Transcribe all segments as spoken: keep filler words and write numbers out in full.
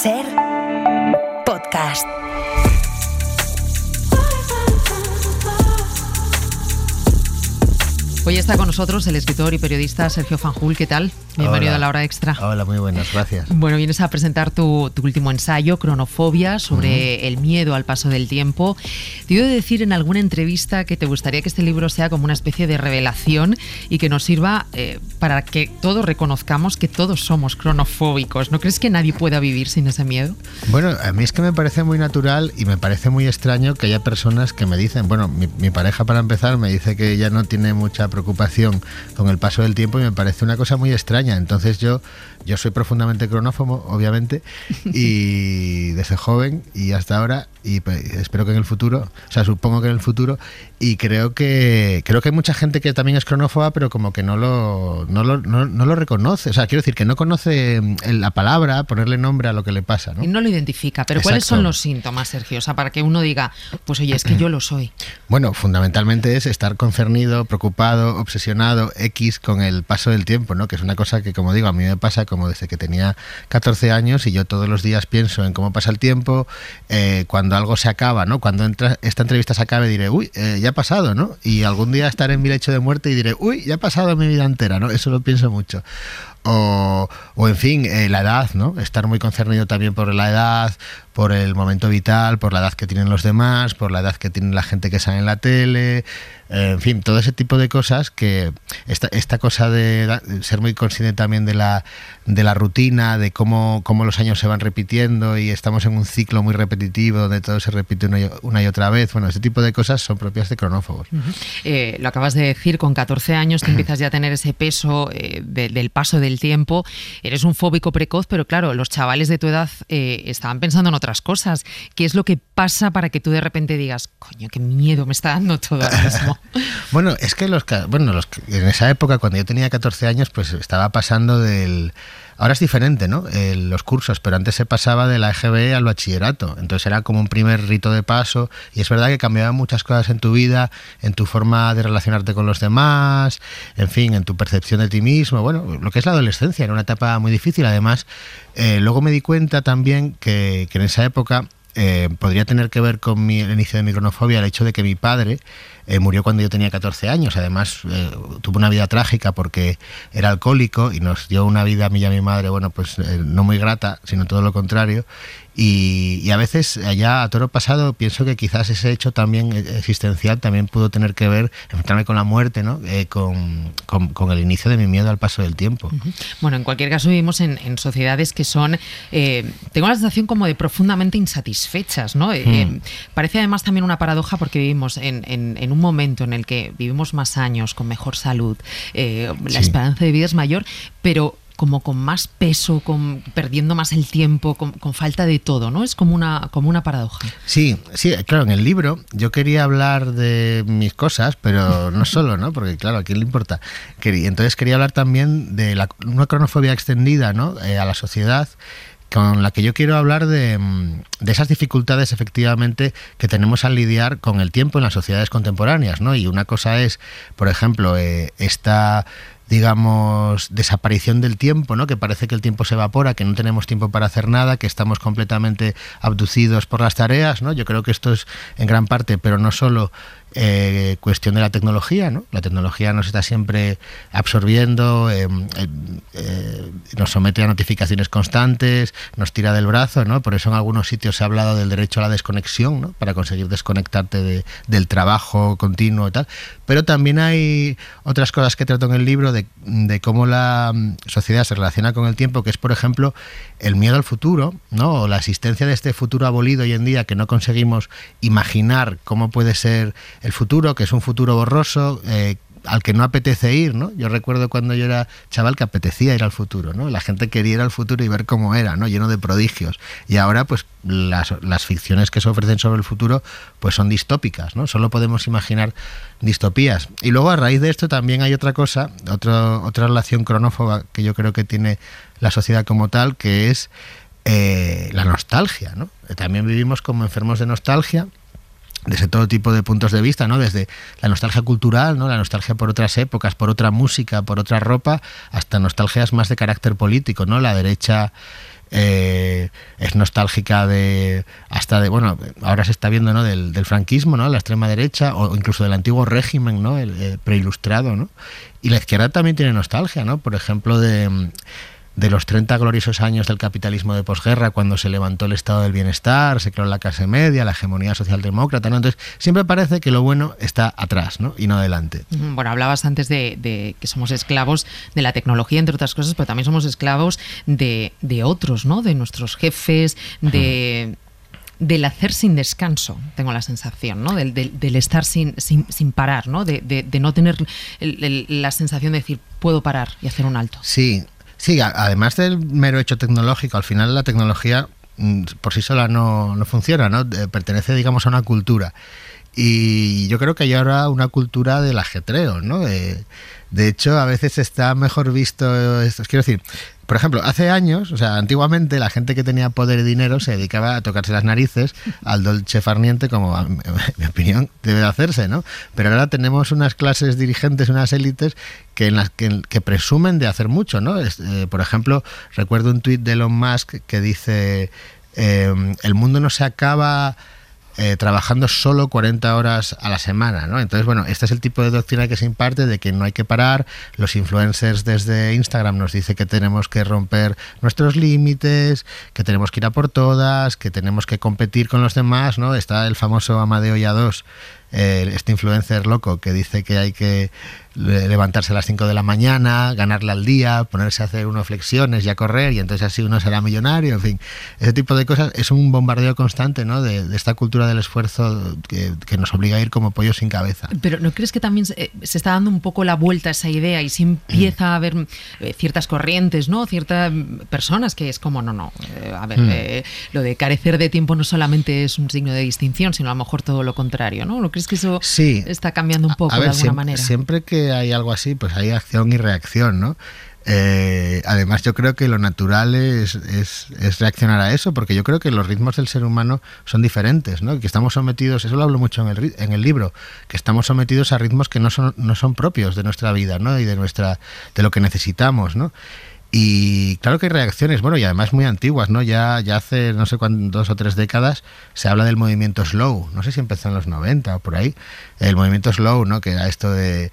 Ser podcast. Hoy está con nosotros el escritor y periodista Sergio Fanjul. ¿Qué tal? Bienvenido Hola. a La Hora Extra. Hola, muy buenas, gracias. Bueno, vienes a presentar tu, tu último ensayo, Cronofobia, sobre uh-huh. el miedo al paso del tiempo. Te he oído decir en alguna entrevista que te gustaría que este libro sea como una especie de revelación y que nos sirva eh, para que todos reconozcamos que todos somos cronofóbicos. ¿No crees que nadie pueda vivir sin ese miedo? Bueno, a mí es que me parece muy natural y me parece muy extraño que haya personas que me dicen, bueno, mi, mi pareja para empezar me dice que ella no tiene mucha preocupación con el paso del tiempo y me parece una cosa muy extraña. Entonces yo, yo soy profundamente cronófobo, obviamente, y desde joven y hasta ahora, y espero que en el futuro, o sea, supongo que en el futuro, y creo que creo que hay mucha gente que también es cronófoba, pero como que no lo, no lo, no, no lo reconoce. O sea, quiero decir que no conoce la palabra, ponerle nombre a lo que le pasa, ¿no? Y no lo identifica. Pero Exacto. ¿Cuáles son los síntomas, Sergio? O sea, para que uno diga, pues oye, es que yo lo soy. Bueno, fundamentalmente es estar concernido, preocupado, obsesionado, X con el paso del tiempo, ¿no? Que es una cosa que, como digo, a mí me pasa como desde que tenía catorce años y yo todos los días pienso en cómo pasa el tiempo, eh, cuando algo se acaba, ¿no? Cuando entra, esta entrevista se acabe diré, uy, eh, ya ha pasado, ¿no? Y algún día estaré en mi lecho de muerte y diré, uy, ya ha pasado mi vida entera, ¿no? Eso lo pienso mucho. O, o en fin, eh, la edad, ¿no? Estar muy concernido también por la edad, por el momento vital, por la edad que tienen los demás, por la edad que tiene la gente que sale en la tele, eh, en fin, todo ese tipo de cosas que esta, esta cosa de ser muy consciente también de la, de la rutina, de cómo, cómo los años se van repitiendo y estamos en un ciclo muy repetitivo donde todo se repite una y, una y otra vez. Bueno, ese tipo de cosas son propias de cronófobos. Uh-huh. Eh, lo acabas de decir, con catorce años te empiezas ya a tener ese peso eh, de, del paso del tiempo. Eres un fóbico precoz, pero claro, los chavales de tu edad eh, estaban pensando en otras cosas. ¿Qué es lo que pasa para que tú de repente digas, coño, qué miedo me está dando todo ahora mismo? Bueno, es que los, bueno, los, en esa época, cuando yo tenía catorce años, pues estaba pasando del... Ahora es diferente, ¿no? Eh, los cursos, pero antes se pasaba de la E G B al bachillerato. Entonces era como un primer rito de paso y es verdad que cambiaban muchas cosas en tu vida, en tu forma de relacionarte con los demás, en fin, en tu percepción de ti mismo. Bueno, lo que es la adolescencia, era una etapa muy difícil. Además, eh, luego me di cuenta también que, que en esa época eh, podría tener que ver con mi, el inicio de mi cronofobia el hecho de que mi padre Eh, murió cuando yo tenía catorce años. Además eh, tuvo una vida trágica porque era alcohólico y nos dio una vida a mí y a mi madre, bueno, pues eh, no muy grata, sino todo lo contrario. Y, y a veces, allá a toro pasado, pienso que quizás ese hecho también existencial también pudo tener que ver, enfrentarme con la muerte, ¿no? Eh, con, con, con el inicio de mi miedo al paso del tiempo. Uh-huh. Bueno, en cualquier caso vivimos en, en sociedades que son, eh, tengo la sensación como de profundamente insatisfechas, ¿no? Mm. Eh, parece además también una paradoja porque vivimos en, en, en un momento en el que vivimos más años, con mejor salud, eh, la sí. esperanza de vida es mayor, pero como con más peso, con, perdiendo más el tiempo, con, con falta de todo, ¿no? Es como una, como una paradoja. Sí, sí, claro, en el libro yo quería hablar de mis cosas, pero no solo, ¿no? Porque claro, ¿a quién le importa? Quería, entonces quería hablar también de la, una cronofobia extendida, ¿no? Eh, a la sociedad, con la que yo quiero hablar de, de esas dificultades efectivamente que tenemos al lidiar con el tiempo en las sociedades contemporáneas, ¿no? Y una cosa es, por ejemplo, eh, esta... digamos, desaparición del tiempo, ¿no? Que parece que el tiempo se evapora, que no tenemos tiempo para hacer nada, que estamos completamente abducidos por las tareas, ¿no? Yo creo que esto es en gran parte, pero no solo eh, cuestión de la tecnología, ¿no? La tecnología nos está siempre absorbiendo, eh, eh, nos somete a notificaciones constantes, nos tira del brazo, ¿no? Por eso en algunos sitios se ha hablado del derecho a la desconexión, ¿no? Para conseguir desconectarte de, del trabajo continuo y tal. Pero también hay otras cosas que trato en el libro de, de cómo la sociedad se relaciona con el tiempo, que es, por ejemplo, el miedo al futuro, ¿no? O la existencia de este futuro abolido hoy en día que no conseguimos imaginar cómo puede ser el futuro, que es un futuro borroso, eh, al que no apetece ir, ¿no? Yo recuerdo cuando yo era chaval que apetecía ir al futuro, ¿no? La gente quería ir al futuro y ver cómo era, ¿no? Lleno de prodigios. Y ahora, pues, las, las ficciones que se ofrecen sobre el futuro, pues son distópicas, ¿no? Solo podemos imaginar distopías. Y luego, a raíz de esto, también hay otra cosa, otro, otra relación cronófoba que yo creo que tiene la sociedad como tal, que es eh, la nostalgia, ¿no? También vivimos como enfermos de nostalgia, desde todo tipo de puntos de vista, ¿no? Desde la nostalgia cultural, ¿no? La nostalgia por otras épocas, por otra música, por otra ropa, hasta nostalgias más de carácter político, ¿no? La derecha eh, es nostálgica de hasta de, bueno, ahora se está viendo, ¿no?, del, del franquismo, ¿no?, la extrema derecha, o incluso del antiguo régimen, ¿no?, el, el preilustrado, ¿no? Y la izquierda también tiene nostalgia, ¿no? Por ejemplo, de... de los treinta gloriosos años del capitalismo de posguerra, cuando se levantó el estado del bienestar, se creó la clase media, la hegemonía socialdemócrata, ¿no? Entonces, siempre parece que lo bueno está atrás, ¿no?, y no adelante. Bueno, hablabas antes de, de que somos esclavos de la tecnología, entre otras cosas, pero también somos esclavos de, de otros, ¿no?, de nuestros jefes, de... del hacer sin descanso, tengo la sensación, ¿no?, del, del, del estar sin, sin, sin parar, ¿no?, de, de, de no tener el, el, la sensación de decir, puedo parar y hacer un alto. Sí. Sí, además del mero hecho tecnológico, al final la tecnología por sí sola no, no funciona, ¿no? Pertenece, digamos, a una cultura. Y yo creo que hay ahora una cultura del ajetreo, ¿no? De, de hecho, a veces está mejor visto, esto, quiero decir, por ejemplo, hace años, o sea, antiguamente la gente que tenía poder y dinero se dedicaba a tocarse las narices al dolce farniente, como, en mi opinión, debe de hacerse, ¿no? Pero ahora tenemos unas clases dirigentes, unas élites que, en las, que, que presumen de hacer mucho, ¿no? Es, eh, por ejemplo, recuerdo un tuit de Elon Musk que dice, eh, el mundo no se acaba... Eh, trabajando solo cuarenta horas a la semana, ¿no? Entonces, bueno, este es el tipo de doctrina que se imparte, de que no hay que parar. Los influencers desde Instagram nos dicen que tenemos que romper nuestros límites, que tenemos que ir a por todas, que tenemos que competir con los demás, ¿no? Está el famoso Amadeo Yados, eh, este influencer loco que dice que hay que levantarse a las cinco de la mañana, ganarle al día, ponerse a hacer unas flexiones y a correr, y entonces así uno será millonario, en fin. Ese tipo de cosas es un bombardeo constante, ¿no?, de, de esta cultura del esfuerzo que, que nos obliga a ir como pollos sin cabeza. Pero ¿no crees que también se, se está dando un poco la vuelta a esa idea y se empieza a haber eh, ciertas corrientes, ¿no?, ciertas personas que es como, no, no, eh, a ver, mm. eh, lo de carecer de tiempo no solamente es un signo de distinción, sino a lo mejor todo lo contrario, ¿no? ¿No crees que eso sí. está cambiando un poco a ver, de alguna siempre, manera? Siempre que hay algo así, pues hay acción y reacción, ¿no? Eh, además, yo creo que lo natural es, es, es reaccionar a eso, porque yo creo que los ritmos del ser humano son diferentes, ¿no? Que estamos sometidos, eso lo hablo mucho en el, en el libro, que estamos sometidos a ritmos que no son, no son propios de nuestra vida, ¿no?, y de, nuestra, de lo que necesitamos, ¿no? Y claro que hay reacciones, bueno, y además muy antiguas, ¿no? Ya, ya hace, no sé cuántas, dos o tres décadas se habla del movimiento slow, no sé si empezó en los noventa o por ahí, el movimiento slow, ¿no?, que era esto de,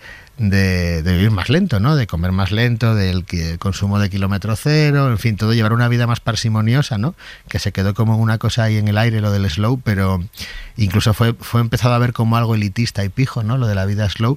de, de vivir más lento, ¿no?, de comer más lento, del que, consumo de kilómetro cero, en fin, todo llevar una vida más parsimoniosa, ¿no?, que se quedó como una cosa ahí en el aire, lo del slow, pero incluso fue, fue empezado a ver como algo elitista y pijo, ¿no?, lo de la vida slow.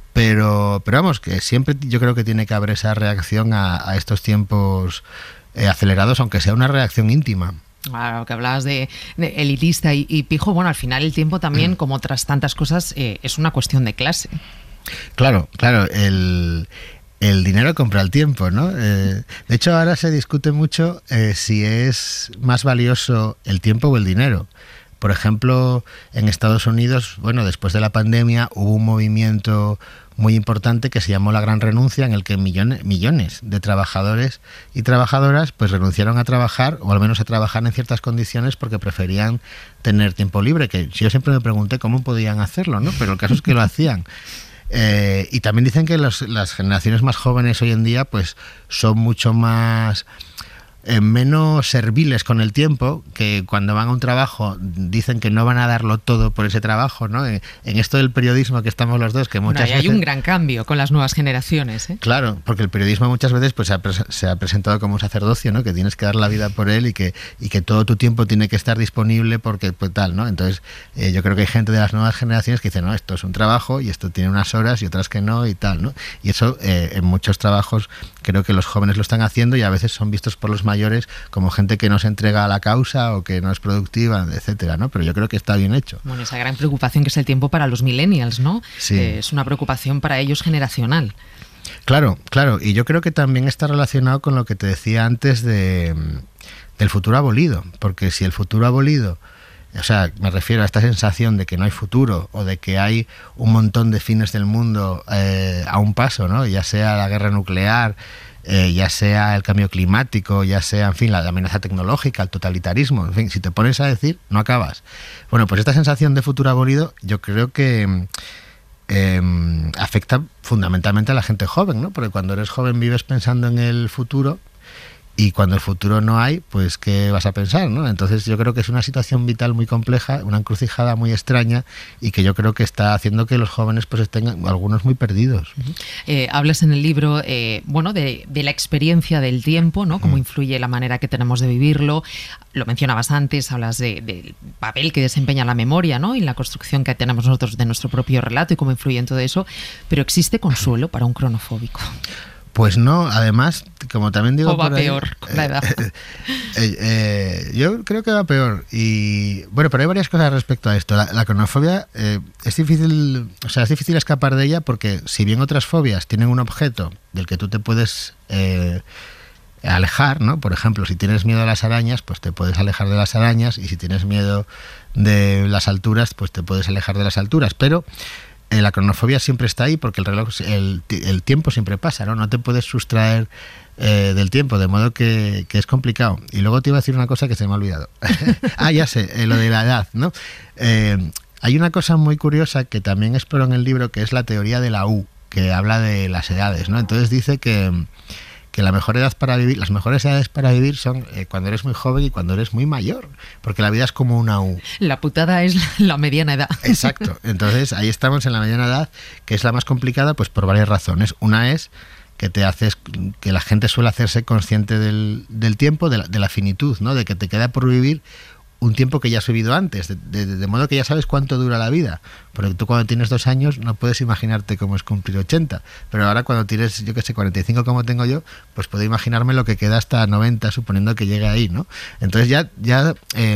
Pero, pero vamos, que siempre yo creo que tiene que haber esa reacción a, a estos tiempos eh, acelerados, aunque sea una reacción íntima. Claro, que hablabas de, de elitista y, y pijo, bueno, al final el tiempo también, mm. como otras tantas cosas, eh, es una cuestión de clase. Claro, claro, el... El dinero compra el tiempo, ¿no? Eh, de hecho, ahora se discute mucho eh, si es más valioso el tiempo o el dinero. Por ejemplo, en Estados Unidos, bueno, después de la pandemia hubo un movimiento muy importante que se llamó la Gran Renuncia, en el que millones, millones de trabajadores y trabajadoras pues renunciaron a trabajar, o al menos a trabajar en ciertas condiciones, porque preferían tener tiempo libre, que yo siempre me pregunté cómo podían hacerlo, ¿no? Pero el caso es que lo hacían. Eh, y también dicen que los, las generaciones más jóvenes hoy en día pues son mucho más... Eh, menos serviles con el tiempo, que cuando van a un trabajo dicen que no van a darlo todo por ese trabajo, ¿no? En, en esto del periodismo que estamos los dos, que muchas bueno, hay veces... un gran cambio con las nuevas generaciones, ¿eh? Claro, porque el periodismo muchas veces pues se ha, pres- se ha presentado como un sacerdocio, ¿no?, que tienes que dar la vida por él y que, y que todo tu tiempo tiene que estar disponible porque pues tal, ¿no? Entonces eh, yo creo que hay gente de las nuevas generaciones que dice, no, esto es un trabajo y esto tiene unas horas y otras que no y tal, ¿no? Y eso eh, en muchos trabajos creo que los jóvenes lo están haciendo y a veces son vistos por los mayores como gente que no se entrega a la causa o que no es productiva, etcétera, ¿no? Pero yo creo que está bien hecho. Bueno, esa gran preocupación que es el tiempo para los millennials, ¿no? Sí. Eh, es una preocupación para ellos generacional. Claro, claro, y yo creo que también está relacionado con lo que te decía antes de, del futuro abolido, porque si el futuro abolido, o sea, me refiero a esta sensación de que no hay futuro o de que hay un montón de fines del mundo eh, a un paso, ¿no? Ya sea la guerra nuclear, eh, ya sea el cambio climático, ya sea, en fin, la, la amenaza tecnológica, el totalitarismo, en fin, si te pones a decir, no acabas. Bueno, pues esta sensación de futuro abolido yo creo que eh, afecta fundamentalmente a la gente joven, ¿no? Porque cuando eres joven vives pensando en el futuro Y cuando el futuro no hay, pues ¿qué vas a pensar, ¿no? Entonces yo creo que es una situación vital muy compleja, una encrucijada muy extraña y que yo creo que está haciendo que los jóvenes pues estén algunos muy perdidos. Uh-huh. Eh, hablas en el libro, eh, bueno, de, de la experiencia del tiempo, ¿no? Cómo uh-huh. influye la manera que tenemos de vivirlo. Lo mencionabas antes, hablas de, del papel que desempeña la memoria, ¿no? Y la construcción que tenemos nosotros de nuestro propio relato y cómo influye en todo eso. Pero ¿existe consuelo para un cronofóbico? Pues no, además, como también digo... ¿O va por ahí, peor con la edad? Eh, eh, eh, yo creo que va peor. Y bueno, pero hay varias cosas respecto a esto. La, la cronofobia eh, es difícil, o sea, es difícil escapar de ella porque si bien otras fobias tienen un objeto del que tú te puedes eh, alejar, ¿no? Por ejemplo, si tienes miedo a las arañas, pues te puedes alejar de las arañas, y si tienes miedo de las alturas, pues te puedes alejar de las alturas. Pero la cronofobia siempre está ahí porque el reloj, el, el tiempo siempre pasa, ¿no? No te puedes sustraer eh, del tiempo, de modo que, que es complicado. Y luego te iba a decir una cosa que se me ha olvidado. ah, ya sé, eh, lo de la edad, ¿no? Eh, hay una cosa muy curiosa que también exploro en el libro, que es la teoría de la U, que habla de las edades, ¿no? Entonces dice que que la mejor edad para vivir, las mejores edades para vivir son eh, cuando eres muy joven y cuando eres muy mayor, porque la vida es como una U. La putada es la, la mediana edad. Exacto. Entonces ahí estamos en la mediana edad, que es la más complicada, pues por varias razones. Una es que te haces, que la gente suele hacerse consciente del, del tiempo, de la, de la finitud, ¿no? De que te queda por vivir un tiempo que ya has vivido antes, de, de, de modo que ya sabes cuánto dura la vida. Porque tú cuando tienes dos años no puedes imaginarte cómo es cumplir ochenta, pero ahora cuando tienes, yo qué sé, cuarenta y cinco como tengo yo, pues puedo imaginarme lo que queda hasta noventa, suponiendo que llegue ahí, ¿no? Entonces ya, ya, eh,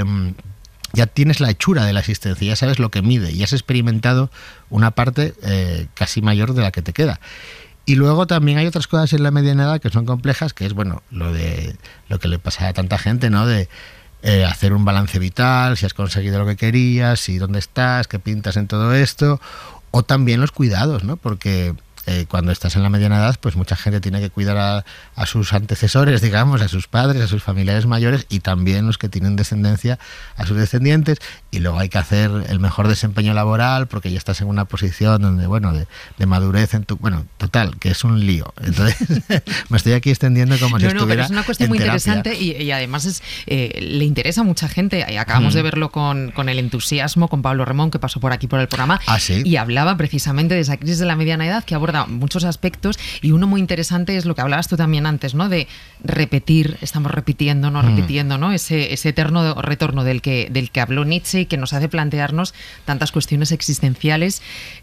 ya tienes la hechura de la existencia, ya sabes lo que mide, y has experimentado una parte eh, casi mayor de la que te queda. Y luego también hay otras cosas en la mediana edad que son complejas, que es, bueno, lo de lo que le pasa a tanta gente, ¿no? De Eh, hacer un balance vital, si has conseguido lo que querías, y dónde estás, qué pintas en todo esto, o también los cuidados, ¿no? Porque eh, cuando estás en la mediana edad, pues mucha gente tiene que cuidar a, a sus antecesores, digamos, a sus padres, a sus familiares mayores, y también los que tienen descendencia a sus descendientes, y luego hay que hacer el mejor desempeño laboral porque ya estás en una posición donde, bueno, de, de madurez en tu... Bueno, total, que es un lío. Entonces, me estoy aquí extendiendo como si no, no, estuviera pero es una cuestión muy terapia. interesante y, y además es, eh, le interesa a mucha gente. Acabamos mm. de verlo con, con el entusiasmo, con Pablo Remón, que pasó por aquí por el programa, ¿Ah, sí? y hablaba precisamente de esa crisis de la mediana edad, que aborda muchos aspectos, y uno muy interesante es lo que hablabas tú también antes, ¿no? De repetir, estamos repitiendo, no mm. repitiendo, ¿no? Ese, ese eterno retorno del que, del que habló Nietzsche, y que nos hace plantearnos tantas cuestiones existenciales,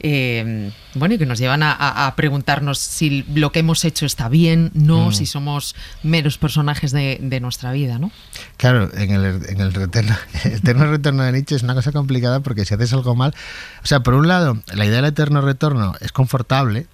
eh, bueno, y que nos llevan a, a, a preguntarnos si lo que hemos hecho está bien, no, mm. si somos meros personajes de, de nuestra vida, ¿no? Claro, en el, en el, retorno, el eterno retorno de Nietzsche es una cosa complicada, porque si haces algo mal, o sea, por un lado, la idea del eterno retorno es confortable.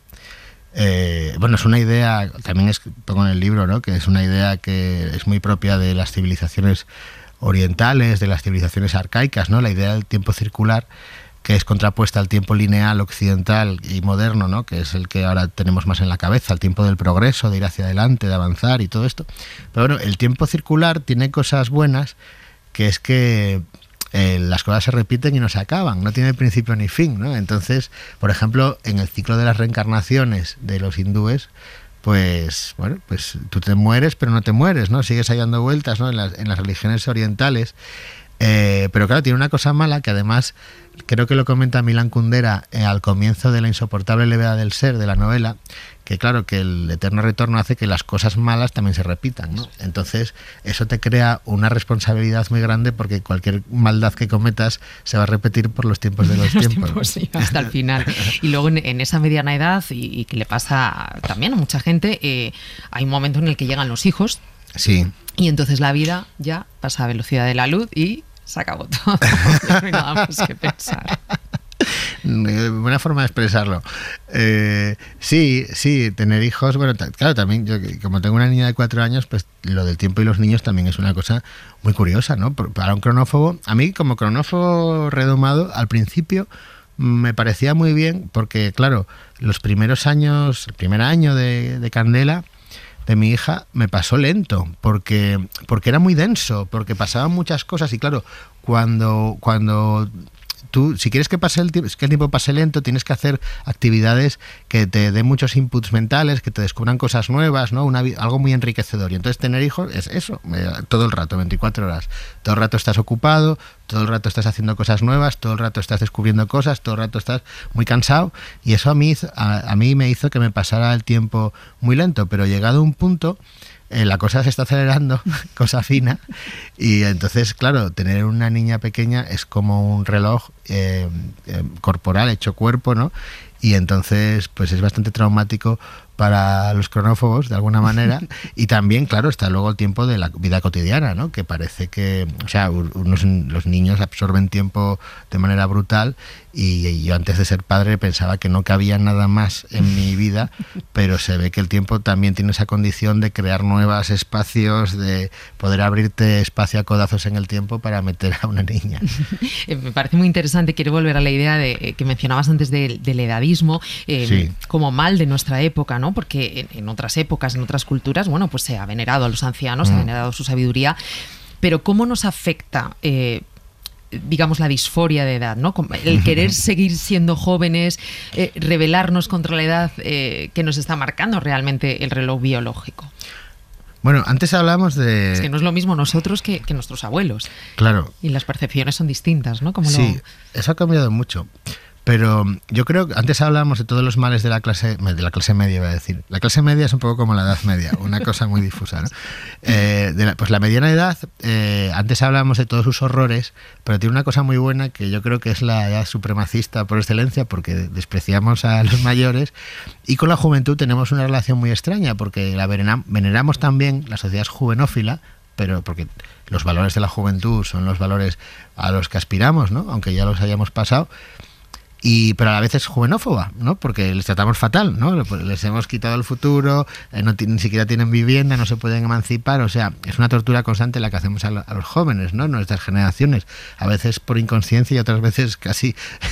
Eh, bueno, es una idea, también es, pongo en el libro, ¿no? Que es una idea que es muy propia de las civilizaciones orientales, de las civilizaciones arcaicas, ¿no? La idea del tiempo circular, que es contrapuesta al tiempo lineal occidental y moderno, ¿no? Que es el que ahora tenemos más en la cabeza, el tiempo del progreso, de ir hacia adelante, de avanzar y todo esto. Pero bueno, el tiempo circular tiene cosas buenas, que es que Eh, las cosas se repiten y no se acaban, no tiene principio ni fin, ¿no? Entonces, por ejemplo, en el ciclo de las reencarnaciones de los hindúes, pues, bueno, pues tú te mueres, pero no te mueres, ¿no? Sigues ahí dando vueltas, ¿no? En las, en las religiones orientales. Eh, pero claro, tiene una cosa mala que además creo que lo comenta Milan Kundera eh, al comienzo de La insoportable levedad del ser, de la novela, que claro, que el eterno retorno hace que las cosas malas también se repitan, ¿no? Entonces eso te crea una responsabilidad muy grande, porque cualquier maldad que cometas se va a repetir por los tiempos de los, los tiempos, tiempos sí, hasta el final. Y luego en, en esa mediana edad, y, y que le pasa también a mucha gente, eh, hay un momento en el que llegan los hijos. Sí. Y entonces la vida ya pasa a velocidad de la luz y se acabó todo. No hay nada más que pensar. Buena forma de expresarlo. Eh, sí, sí, tener hijos, bueno, t- claro, también yo como tengo una niña de cuatro años, pues lo del tiempo y los niños también es una cosa muy curiosa, ¿no? Para un cronófobo, a mí como cronófobo redomado, al principio me parecía muy bien, porque claro, los primeros años, el primer año de, de Candela, de mi hija, me pasó lento, porque, porque era muy denso, porque pasaban muchas cosas, y claro, cuando, cuando tú, si quieres que pase el tiempo, que el tiempo pase lento, tienes que hacer actividades que te den muchos inputs mentales, que te descubran cosas nuevas, ¿no? Una, algo muy enriquecedor. Y entonces tener hijos es eso, eh, todo el rato, veinticuatro horas. Todo el rato estás ocupado, todo el rato estás haciendo cosas nuevas, todo el rato estás descubriendo cosas, todo el rato estás muy cansado. Y eso a mí, a, a mí me hizo que me pasara el tiempo muy lento, pero llegado a un punto... Eh, la cosa se está acelerando, cosa fina, y entonces, claro, tener una niña pequeña es como un reloj eh, eh, corporal, hecho cuerpo, ¿no? Y entonces, pues es bastante traumático para los cronófobos, de alguna manera, y también, claro, está luego el tiempo de la vida cotidiana, ¿no? Que parece que, o sea, unos, los niños absorben tiempo de manera brutal, y, y yo antes de ser padre pensaba que no cabía nada más en mi vida, pero se ve que el tiempo también tiene esa condición de crear nuevos espacios, de poder abrirte espacio a codazos en el tiempo para meter a una niña. Me parece muy interesante, quiero volver a la idea de, que mencionabas antes de, del edadismo, eh, sí. como mal de nuestra época, ¿no? Porque en, en otras épocas, en otras culturas, bueno, pues se ha venerado a los ancianos, mm. se ha venerado su sabiduría, pero ¿cómo nos afecta, eh, digamos, la disforia de edad, ¿no? El querer seguir siendo jóvenes, eh, rebelarnos contra la edad eh, que nos está marcando realmente el reloj biológico? Bueno, antes hablábamos de... Es que no es lo mismo nosotros que, que nuestros abuelos. Claro. Y las percepciones son distintas, ¿no? Como sí, lo... eso ha cambiado mucho. Pero yo creo que antes hablábamos de todos los males de la clase de la clase media, iba a decir. La clase media es un poco como la edad media, una cosa muy difusa, ¿no? Eh, de la, pues la mediana edad, eh, antes hablábamos de todos sus horrores, pero tiene una cosa muy buena que yo creo que es la edad supremacista por excelencia, porque despreciamos a los mayores, y con la juventud tenemos una relación muy extraña, porque la veneramos también, la sociedad es juvenófila, pero porque los valores de la juventud son los valores a los que aspiramos, ¿no? Aunque ya los hayamos pasado. Y, pero a la vez es juvenófoba, ¿no? Porque les tratamos fatal, ¿no? Les hemos quitado el futuro, eh, no ni siquiera tienen vivienda, no se pueden emancipar, o sea, es una tortura constante la que hacemos a, lo, a los jóvenes, ¿no? Nuestras generaciones, a veces por inconsciencia y otras veces casi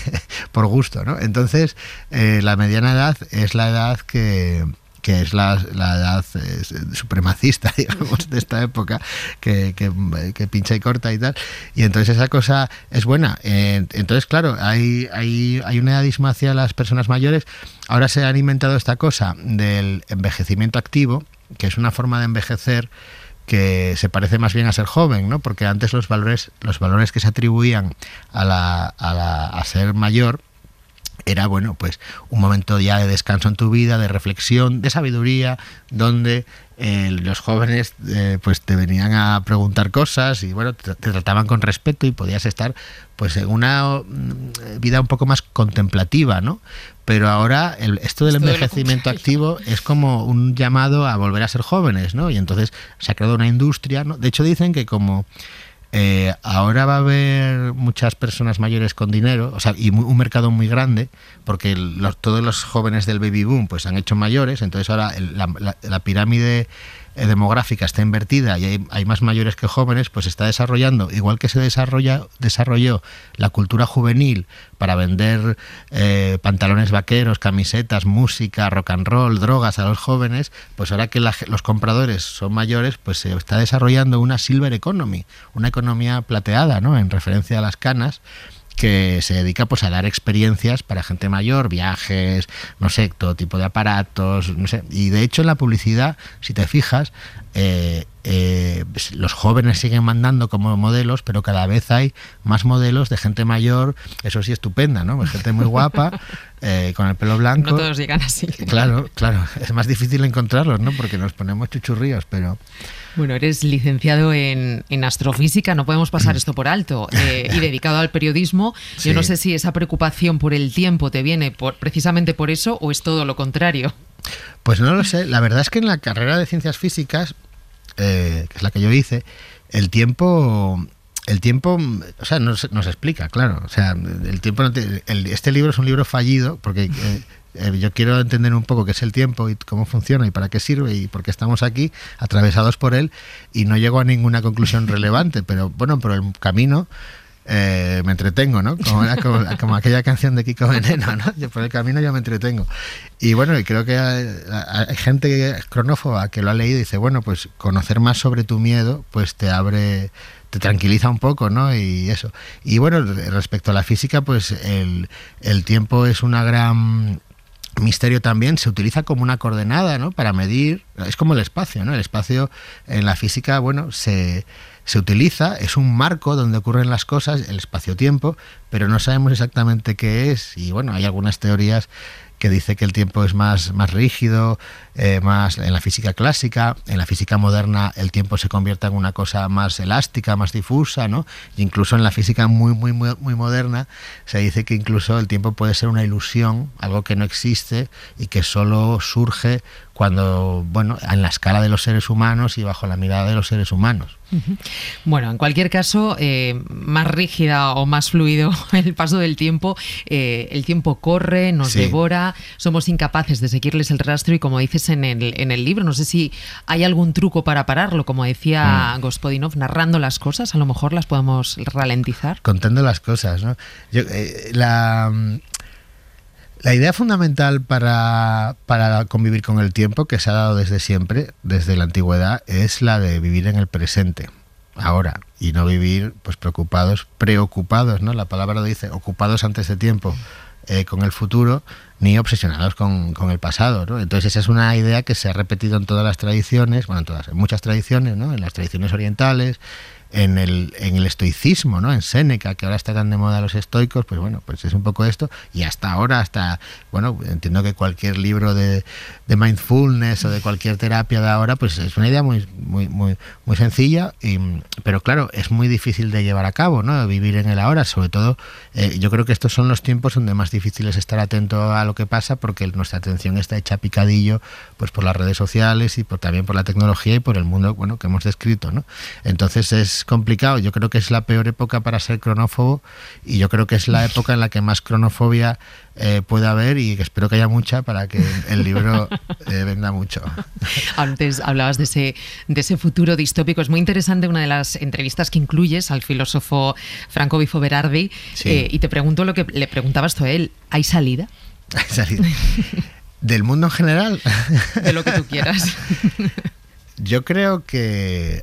por gusto, ¿no? Entonces, eh, la mediana edad es la edad que... que es la, la edad eh, supremacista, digamos, de esta época, que, que, que pincha y corta y tal, y entonces esa cosa es buena. Eh, entonces, claro, hay, hay, hay un edadismo hacia las personas mayores. Ahora se han inventado esta cosa del envejecimiento activo, que es una forma de envejecer que se parece más bien a ser joven, ¿no? Porque antes los valores, los valores que se atribuían a, la, a, la, a ser mayor era, bueno, pues un momento ya de descanso en tu vida, de reflexión, de sabiduría, donde eh, los jóvenes eh, pues te venían a preguntar cosas y, bueno, te, te trataban con respeto y podías estar pues en una vida un poco más contemplativa, ¿no? Pero ahora el, esto del esto envejecimiento de activo es como un llamado a volver a ser jóvenes, ¿no? Y entonces se ha creado una industria, ¿no? De hecho dicen que como... Eh, ahora va a haber muchas personas mayores con dinero, o sea, y muy, un mercado muy grande, porque los, todos los jóvenes del baby boom pues han hecho mayores, entonces ahora el, la, la, la pirámide eh, demográfica está invertida y hay, hay más mayores que jóvenes, pues se está desarrollando, igual que se desarrolla, desarrolló la cultura juvenil para vender eh, pantalones vaqueros, camisetas, música, rock and roll, drogas a los jóvenes, pues ahora que la, los compradores son mayores, pues se está desarrollando una silver economy, una economía plateada, ¿no? En referencia a las canas, que se dedica pues a dar experiencias para gente mayor, viajes, no sé, todo tipo de aparatos, no sé. Y de hecho en la publicidad, si te fijas, eh, eh, los jóvenes siguen mandando como modelos, pero cada vez hay más modelos de gente mayor, eso sí, estupenda, ¿no? Gente muy guapa, eh, con el pelo blanco. No todos llegan así. Claro, claro, es más difícil encontrarlos, ¿no? Porque nos ponemos chuchurríos, pero... Bueno, eres licenciado en, en astrofísica, no podemos pasar esto por alto, eh, y dedicado al periodismo. Sí. Yo no sé si esa preocupación por el tiempo te viene por, precisamente por eso o es todo lo contrario. Pues no lo sé, la verdad es que en la carrera de ciencias físicas, eh, que es la que yo hice, el tiempo... El tiempo, o sea, nos, nos explica, claro. O sea, el tiempo no te, el, este libro es un libro fallido porque eh, eh, yo quiero entender un poco qué es el tiempo y cómo funciona y para qué sirve y por qué estamos aquí atravesados por él, y no llego a ninguna conclusión relevante, pero bueno, por el camino eh, me entretengo, ¿no? Como, era, como, como aquella canción de Kiko Veneno, ¿no? Yo, por el camino yo me entretengo. Y bueno, y creo que hay, hay gente cronófoba que lo ha leído y dice, bueno, pues conocer más sobre tu miedo pues te abre... te tranquiliza un poco, ¿no? Y eso. Y bueno, respecto a la física, pues el, el tiempo es una gran misterio también. Se utiliza como una coordenada, ¿no? Para medir, es como el espacio, ¿no? El espacio en la física, bueno, se, se utiliza, es un marco donde ocurren las cosas, el espacio-tiempo, pero no sabemos exactamente qué es. Y bueno, hay algunas teorías que dice que el tiempo es más, más rígido, eh, más en la física clásica. En la física moderna el tiempo se convierte en una cosa más elástica, más difusa, ¿no? E incluso en la física muy, muy, muy, muy moderna se dice que incluso el tiempo puede ser una ilusión, algo que no existe y que solo surge cuando, bueno, en la escala de los seres humanos y bajo la mirada de los seres humanos. Uh-huh. Bueno, en cualquier caso, eh, más rígida o más fluido el paso del tiempo, eh, el tiempo corre, nos sí. devora, somos incapaces de seguirles el rastro y como dices en el, en el libro, no sé si hay algún truco para pararlo, como decía mm. Gospodinov, narrando las cosas, a lo mejor las podemos ralentizar. Contando las cosas, ¿no? Yo, eh, la... La idea fundamental para, para convivir con el tiempo, que se ha dado desde siempre, desde la antigüedad, es la de vivir en el presente, ahora, y no vivir pues preocupados, preocupados, ¿no? La palabra lo dice, ocupados antes de tiempo eh, con el futuro, ni obsesionados con, con el pasado, ¿no? Entonces esa es una idea que se ha repetido en todas las tradiciones, bueno, en todas, en muchas tradiciones, ¿no? En las tradiciones orientales, en el, en el estoicismo, ¿no? En Séneca, que ahora está tan de moda los estoicos, pues bueno, pues es un poco esto, y hasta ahora, hasta, bueno, entiendo que cualquier libro de, de mindfulness o de cualquier terapia de ahora, pues es una idea muy, muy, muy, muy sencilla, y, pero claro, es muy difícil de llevar a cabo, ¿no? Vivir en el ahora, sobre todo, eh, yo creo que estos son los tiempos donde más difícil es estar atento a lo que pasa, porque nuestra atención está hecha picadillo, pues por las redes sociales y por, también por la tecnología y por el mundo, bueno, que hemos descrito, ¿no? Entonces es complicado. Yo creo que es la peor época para ser cronófobo y yo creo que es la época en la que más cronofobia eh, puede haber y que espero que haya mucha para que el libro eh, venda mucho. Antes hablabas de ese, de ese futuro distópico. Es muy interesante una de las entrevistas que incluyes al filósofo Franco Bifo Berardi sí. eh, y te pregunto lo que le preguntabas tú a él. ¿Hay salida? ¿Hay salida? ¿Del mundo en general? De lo que tú quieras. Yo creo que...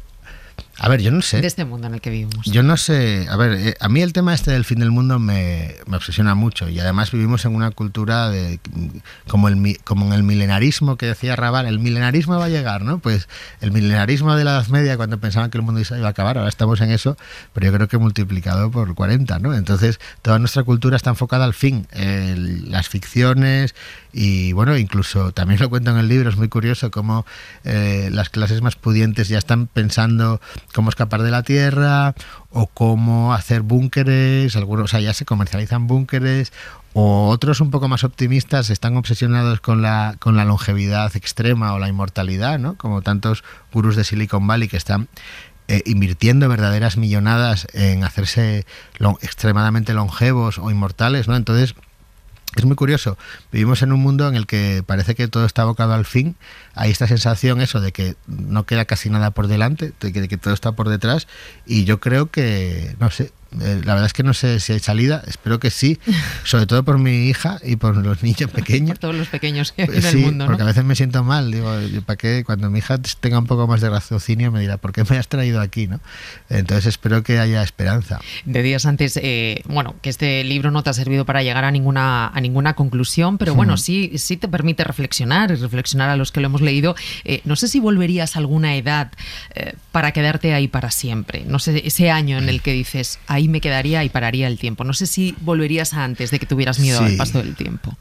A ver, yo no sé. De este mundo en el que vivimos. Yo no sé. A ver, eh, a mí el tema este del fin del mundo me, me obsesiona mucho y además vivimos en una cultura de como, el, como en el milenarismo que decía Raval, el milenarismo va a llegar, ¿no? Pues el milenarismo de la Edad Media, cuando pensaban que el mundo iba a acabar, ahora estamos en eso, pero yo creo que multiplicado por cuarenta, ¿no? Entonces, toda nuestra cultura está enfocada al fin. El, las ficciones y, bueno, incluso también lo cuento en el libro, es muy curioso cómo eh, las clases más pudientes ya están pensando cómo escapar de la Tierra o cómo hacer búnkeres, algunos, o sea, ya se comercializan búnkeres, o otros un poco más optimistas están obsesionados con la, con la longevidad extrema o la inmortalidad, ¿no? Como tantos gurús de Silicon Valley que están eh, invirtiendo verdaderas millonadas en hacerse long, extremadamente longevos o inmortales, ¿no? Entonces, es muy curioso. Vivimos en un mundo en el que parece que todo está abocado al fin. Hay esta sensación, eso, de que no queda casi nada por delante, de que, de que todo está por detrás. Y yo creo que, no sé, eh, la verdad es que no sé si hay salida. Espero que sí, sobre todo por mi hija y por los niños pequeños. Por todos los pequeños que hay en sí, el mundo, ¿no? Porque a veces me siento mal. Digo, ¿para qué? Cuando mi hija tenga un poco más de raciocinio me dirá, ¿por qué me has traído aquí, no? Entonces espero que haya esperanza. Decías antes, eh, bueno, que este libro no te ha servido para llegar a ninguna a ninguna conclusión, pero bueno, hmm. sí, sí te permite reflexionar y reflexionar a los que lo hemos leído. Eh, no sé si volverías a alguna edad eh, para quedarte ahí para siempre. No sé, ese año en el que dices, ahí me quedaría y pararía el tiempo. No sé si volverías a antes de que tuvieras miedo sí. al paso del tiempo.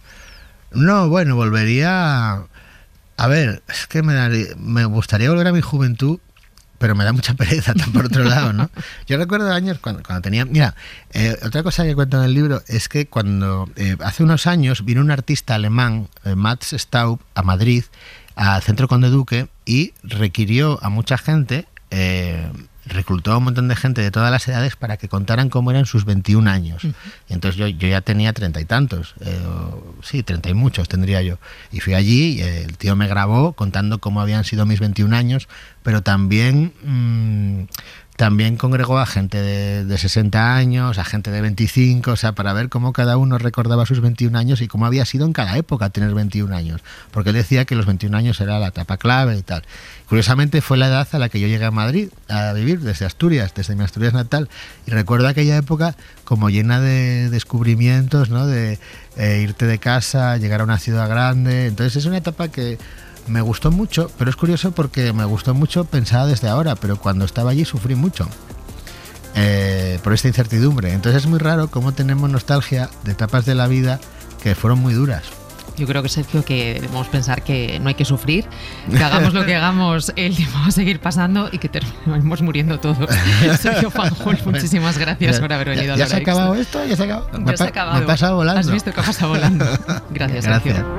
No, bueno, volvería... A ver, es que me, daría, me gustaría volver a mi juventud, pero me da mucha pereza, tan por otro lado, ¿no? Yo recuerdo años cuando, cuando tenía... Mira, eh, otra cosa que cuento en el libro es que cuando eh, hace unos años vino un artista alemán, eh, Max Staub, a Madrid, al Centro Conde Duque, y requirió a mucha gente... Eh, reclutó a un montón de gente de todas las edades para que contaran cómo eran sus veintiún años. Uh-huh. Y entonces yo, yo ya tenía treinta y tantos, eh, sí, treinta y muchos tendría yo. Y fui allí y el tío me grabó contando cómo habían sido mis veintiún años, pero también... Mmm, también congregó a gente de, de sesenta años, a gente de veinticinco, o sea, para ver cómo cada uno recordaba sus veintiún años y cómo había sido en cada época tener veintiún años, porque él decía que los veintiún años era la etapa clave y tal. Curiosamente fue la edad a la que yo llegué a Madrid a vivir, desde Asturias, desde mi Asturias natal, y recuerdo aquella época como llena de descubrimientos, ¿no? De eh, irte de casa, llegar a una ciudad grande. Entonces es una etapa que me gustó mucho, pero es curioso porque me gustó mucho pensada desde ahora, pero cuando estaba allí sufrí mucho eh, por esta incertidumbre. Entonces es muy raro cómo tenemos nostalgia de etapas de la vida que fueron muy duras. Yo creo que, Sergio, que debemos pensar que no hay que sufrir, que hagamos lo que hagamos, el tiempo va a seguir pasando y que terminemos muriendo todos. Sergio Fanjul, muchísimas gracias por haber venido ¿Ya, a ya la se ha acabado esto? ¿Ya se ha acabado? Ya Me, se ha pa- acabado. me he pasado volando. Has visto que ha pasado volando. Gracias, Sergio. Gracias.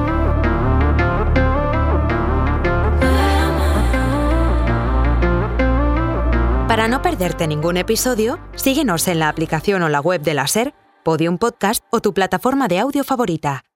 Para no perderte ningún episodio, síguenos en la aplicación o la web de la SER, Podium Podcast o tu plataforma de audio favorita.